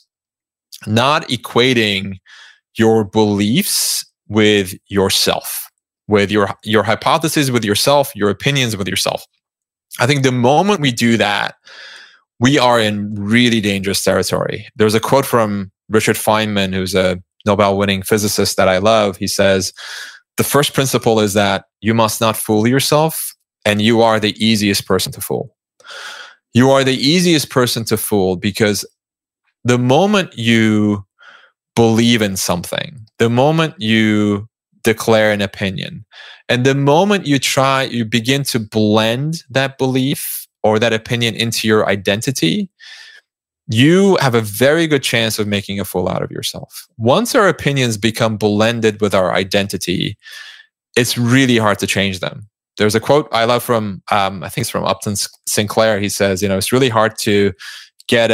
not equating your beliefs with yourself, with your hypotheses with yourself, your opinions with yourself. I think the moment we do that, we are in really dangerous territory. There's a quote from Richard Feynman, who's a Nobel-winning physicist that I love. He says, the first principle is that you must not fool yourself, and you are the easiest person to fool. You are the easiest person to fool because the moment you believe in something, the moment you declare an opinion, and the moment you begin to blend that belief or that opinion into your identity, you have a very good chance of making a fool out of yourself. Once our opinions become blended with our identity, it's really hard to change them. There's a quote I love from, I think it's from Upton Sinclair. He says, it's really hard to get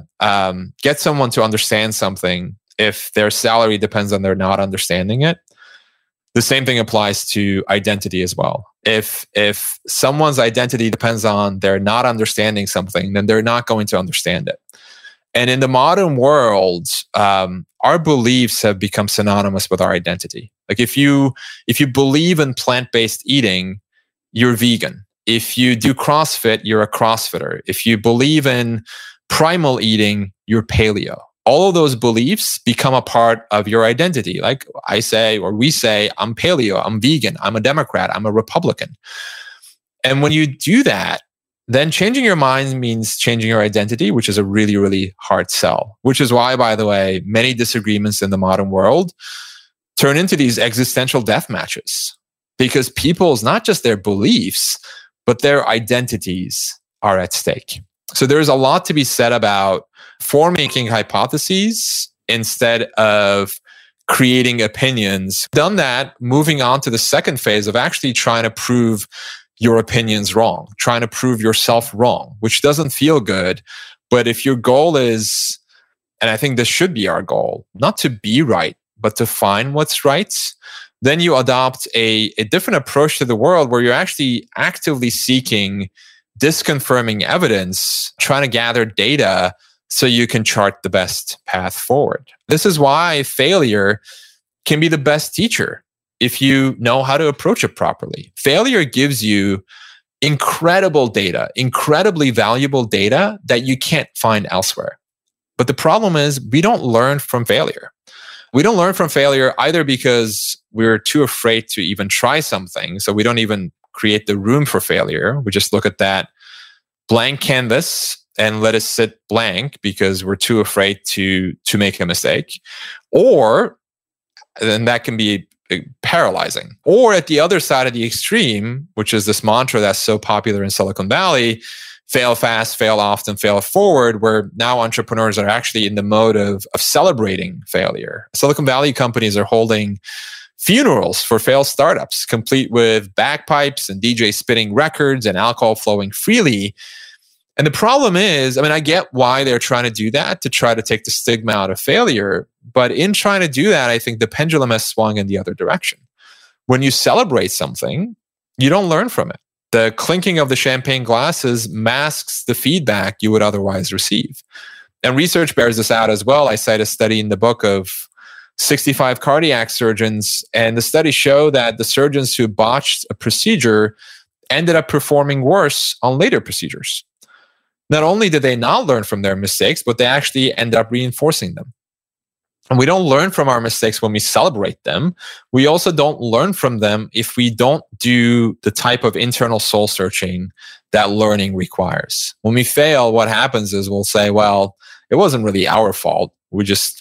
someone to understand something if their salary depends on their not understanding it. The same thing applies to identity as well. If someone's identity depends on their not understanding something, then they're not going to understand it. And in the modern world, our beliefs have become synonymous with our identity. Like if you believe in plant-based eating, you're vegan. If you do CrossFit, you're a CrossFitter. If you believe in primal eating, you're paleo. All of those beliefs become a part of your identity. Like I say, or we say, I'm paleo, I'm vegan, I'm a Democrat, I'm a Republican. And when you do that, then changing your mind means changing your identity, which is a really, really hard sell. Which is why, by the way, many disagreements in the modern world turn into these existential death matches. Because people's, not just their beliefs, but their identities are at stake. So there's a lot to be said about making hypotheses instead of creating opinions. Done that, moving on to the second phase of actually trying to prove your opinions wrong, trying to prove yourself wrong, which doesn't feel good. But if your goal is, and I think this should be our goal, not to be right, but to find what's right, then you adopt a different approach to the world where you're actually actively seeking disconfirming evidence, trying to gather data so you can chart the best path forward. This is why failure can be the best teacher if you know how to approach it properly. Failure gives you incredible data, incredibly valuable data that you can't find elsewhere. But the problem is we don't learn from failure. We don't learn from failure either because we're too afraid to even try something. So we don't even create the room for failure. We just look at that blank canvas and let it sit blank because we're too afraid to make a mistake. Or, then that can be paralyzing. Or at the other side of the extreme, which is this mantra that's so popular in Silicon Valley, fail fast, fail often, fail forward, where now entrepreneurs are actually in the mode of celebrating failure. Silicon Valley companies are holding funerals for failed startups, complete with bagpipes and DJ spinning records and alcohol flowing freely. And the problem is, I get why they're trying to do that, to try to take the stigma out of failure. But in trying to do that, I think the pendulum has swung in the other direction. When you celebrate something, you don't learn from it. The clinking of the champagne glasses masks the feedback you would otherwise receive. And research bears this out as well. I cite a study in the book of 65 cardiac surgeons, and the study showed that the surgeons who botched a procedure ended up performing worse on later procedures. Not only did they not learn from their mistakes, but they actually end up reinforcing them. And we don't learn from our mistakes when we celebrate them. We also don't learn from them if we don't do the type of internal soul searching that learning requires. When we fail, what happens is we'll say, well, it wasn't really our fault. We just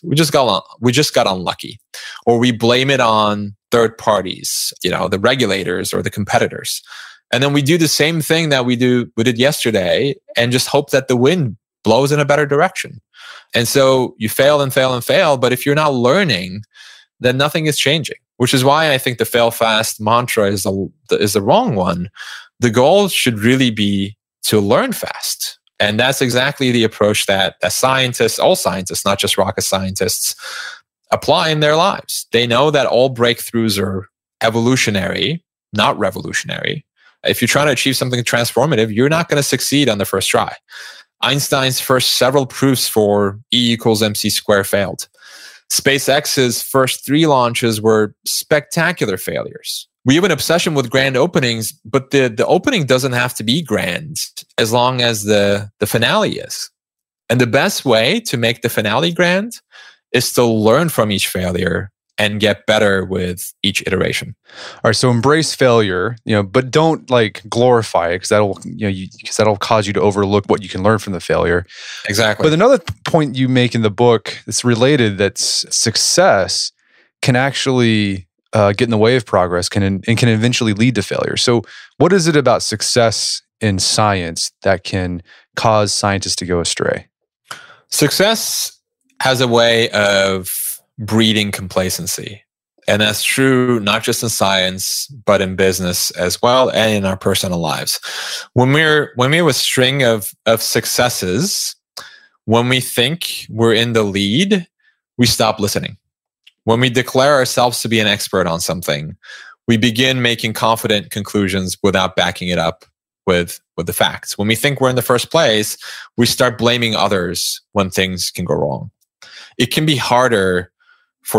got unlucky. Or we blame it on third parties, the regulators or the competitors. And then we do the same thing that we did yesterday and just hope that the wind blows in a better direction. And so you fail and fail and fail, but if you're not learning, then nothing is changing, which is why I think the fail fast mantra is the wrong one. The goal should really be to learn fast. And that's exactly the approach that scientists, all scientists, not just rocket scientists, apply in their lives. They know that all breakthroughs are evolutionary, not revolutionary. If you're trying to achieve something transformative, you're not going to succeed on the first try. Einstein's first several proofs for E = mc squared failed. SpaceX's first 3 launches were spectacular failures. We have an obsession with grand openings, but the opening doesn't have to be grand as long as the finale is. And the best way to make the finale grand is to learn from each failure and get better with each iteration. All right, so embrace failure, but don't glorify it because that'll cause you to overlook what you can learn from the failure. Exactly. But another point you make in the book that's related, that's success can actually get in the way of progress, and can eventually lead to failure. So, what is it about success in science that can cause scientists to go astray? Success has a way of breeding complacency. And that's true not just in science, but in business as well, and in our personal lives. When we're with a string of successes, when we think we're in the lead, we stop listening. When we declare ourselves to be an expert on something, we begin making confident conclusions without backing it up with the facts. When we think we're in the first place, we start blaming others when things can go wrong. It can be harder for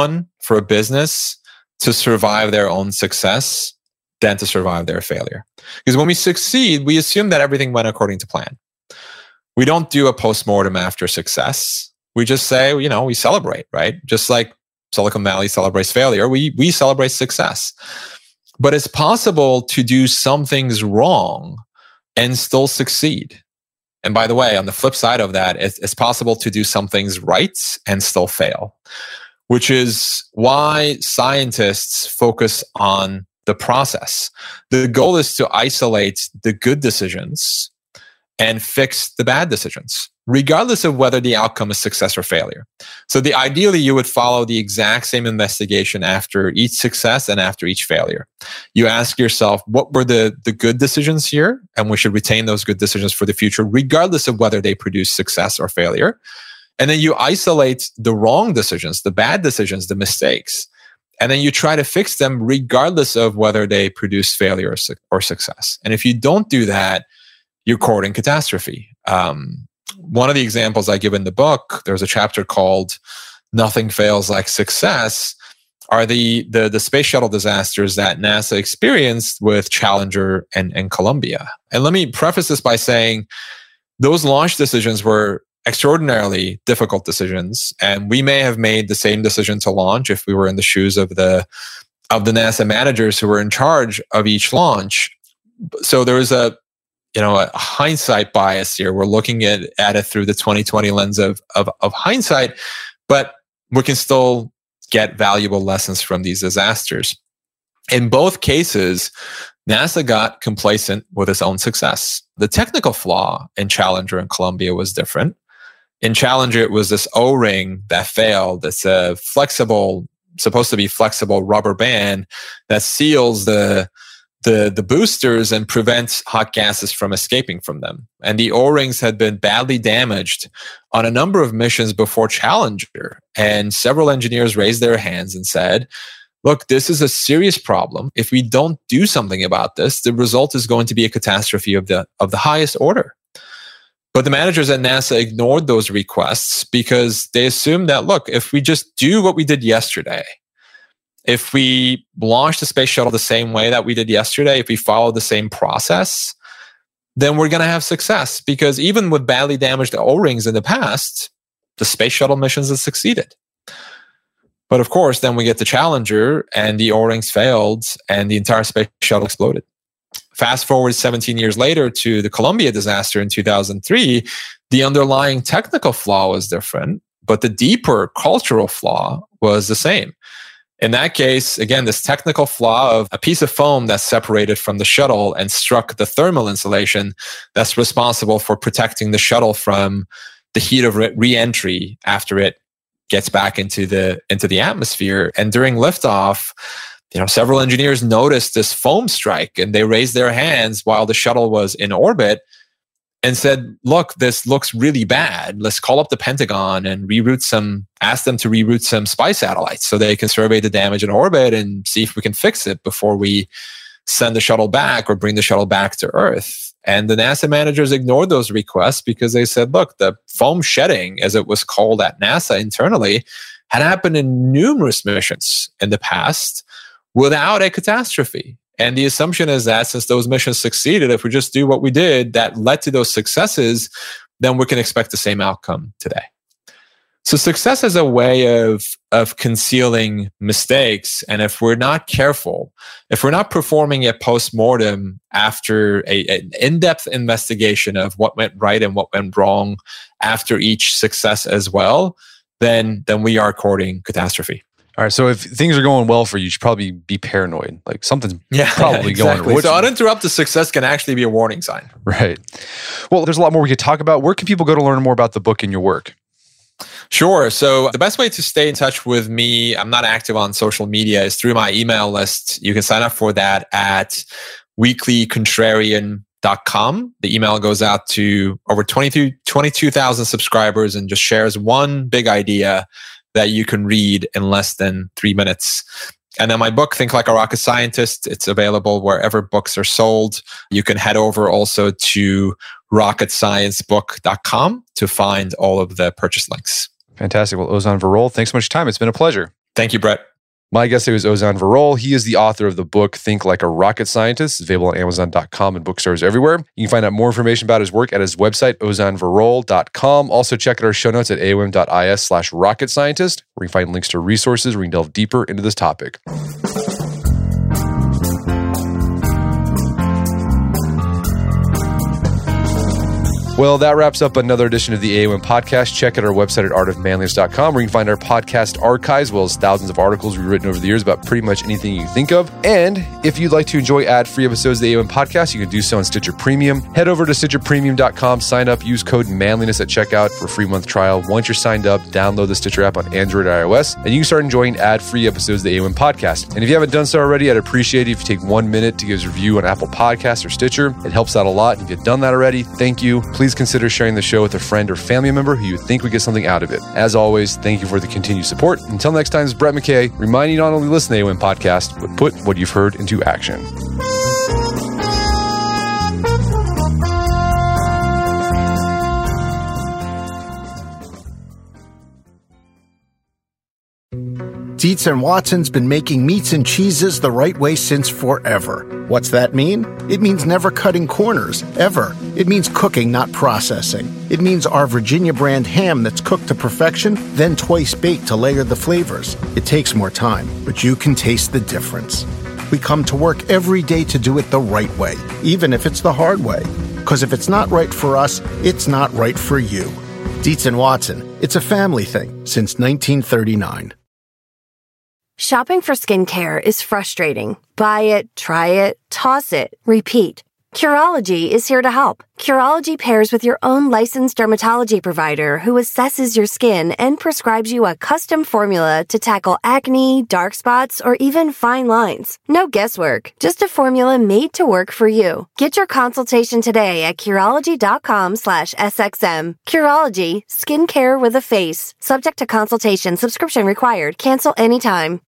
a business to survive their own success than to survive their failure. Because when we succeed, we assume that everything went according to plan. We don't do a postmortem after success. We just say, we celebrate, right? Just like Silicon Valley celebrates failure, we celebrate success. But it's possible to do some things wrong and still succeed. And by the way, on the flip side of that, it's possible to do some things right and still fail, which is why scientists focus on the process. The goal is to isolate the good decisions and fix the bad decisions, regardless of whether the outcome is success or failure. So ideally, you would follow the exact same investigation after each success and after each failure. You ask yourself, what were the good decisions here? And we should retain those good decisions for the future, regardless of whether they produce success or failure. And then you isolate the wrong decisions, the bad decisions, the mistakes. And then you try to fix them regardless of whether they produce failure or success. And if you don't do that, you're courting catastrophe. One of the examples I give in the book, there's a chapter called Nothing Fails Like Success, are the space shuttle disasters that NASA experienced with Challenger and Columbia. And let me preface this by saying those launch decisions were extraordinarily difficult decisions, and we may have made the same decision to launch if we were in the shoes of the NASA managers who were in charge of each launch. So there is a hindsight bias here. We're looking at it through the 2020 lens of hindsight, but we can still get valuable lessons from these disasters. In both cases, NASA got complacent with its own success. The technical flaw in Challenger and Columbia was different. In Challenger, it was this O-ring that failed. It's a supposed to be flexible rubber band that seals the boosters and prevents hot gases from escaping from them. And the O-rings had been badly damaged on a number of missions before Challenger. And several engineers raised their hands and said, look, this is a serious problem. If we don't do something about this, the result is going to be a catastrophe of the highest order. But the managers at NASA ignored those requests because they assumed that, look, if we just do what we did yesterday, if we launch the space shuttle the same way that we did yesterday, if we follow the same process, then we're going to have success. Because even with badly damaged O-rings in the past, the space shuttle missions have succeeded. But of course, then we get to Challenger and the O-rings failed and the entire space shuttle exploded. Fast forward 17 years later to the Columbia disaster in 2003, the underlying technical flaw was different, but the deeper cultural flaw was the same. In that case, again, this technical flaw of a piece of foam that's separated from the shuttle and struck the thermal insulation that's responsible for protecting the shuttle from the heat of re-entry after it gets back into the atmosphere. And during liftoff, several engineers noticed this foam strike and they raised their hands while the shuttle was in orbit and said, look, this looks really bad. Let's call up the Pentagon and ask them to reroute some spy satellites so they can survey the damage in orbit and see if we can fix it before we send the shuttle back or bring the shuttle back to Earth. And the NASA managers ignored those requests because they said, look, the foam shedding, as it was called at NASA internally, had happened in numerous missions in the past without a catastrophe. And the assumption is that since those missions succeeded, if we just do what we did that led to those successes, then we can expect the same outcome today. So success is a way of concealing mistakes. And if we're not careful, if we're not performing a post-mortem after an in-depth investigation of what went right and what went wrong after each success as well, then we are courting catastrophe. All right. So if things are going well for you, you should probably be paranoid. Like something's probably exactly. going. So uninterrupted success can actually be a warning sign. Right. Well, there's a lot more we could talk about. Where can people go to learn more about the book and your work? Sure. So the best way to stay in touch with me, I'm not active on social media, is through my email list. You can sign up for that at weeklycontrarian.com. The email goes out to over 22,000 subscribers and just shares one big idea that you can read in less than 3 minutes. And then my book, Think Like a Rocket Scientist, it's available wherever books are sold. You can head over also to rocketsciencebook.com to find all of the purchase links. Fantastic. Well, Ozan Varol, thanks so much for your time. It's been a pleasure. Thank you, Brett. My guest today was Ozan Varol. He is the author of the book, Think Like a Rocket Scientist. It's available on Amazon.com and bookstores everywhere. You can find out more information about his work at his website, ozanvarol.com. Also, check out our show notes at aom.is/rocket scientist, where you can find links to resources where you can delve deeper into this topic. Well, that wraps up another edition of the AOM podcast. Check out our website at artofmanliness.com, where you can find our podcast archives, as well as thousands of articles we've written over the years about pretty much anything you can think of. And if you'd like to enjoy ad-free episodes of the AOM podcast, you can do so on Stitcher Premium. Head over to stitcherpremium.com, sign up, use code manliness at checkout for a free month trial. Once you're signed up, download the Stitcher app on Android or iOS, and you can start enjoying ad-free episodes of the AOM podcast. And if you haven't done so already, I'd appreciate it if you take 1 minute to give us a review on Apple Podcasts or Stitcher. It helps out a lot. If you've done that already, thank you. Please please consider sharing the show with a friend or family member who you think would get something out of it. As always, thank you for the continued support. Until next time, it's Brett McKay, reminding you not only listen to the AOM podcast, but put what you've heard into action. Dietz & Watson's been making meats and cheeses the right way since forever. What's that mean? It means never cutting corners, ever. It means cooking, not processing. It means our Virginia brand ham that's cooked to perfection, then twice baked to layer the flavors. It takes more time, but you can taste the difference. We come to work every day to do it the right way, even if it's the hard way. Because if it's not right for us, it's not right for you. Dietz & Watson, it's a family thing since 1939. Shopping for skincare is frustrating. Buy it, try it, toss it, repeat. Curology is here to help. Curology pairs with your own licensed dermatology provider who assesses your skin and prescribes you a custom formula to tackle acne, dark spots, or even fine lines. No guesswork, just a formula made to work for you. Get your consultation today at Curology.com/SXM. Curology, skincare with a face. Subject to consultation, subscription required. Cancel anytime.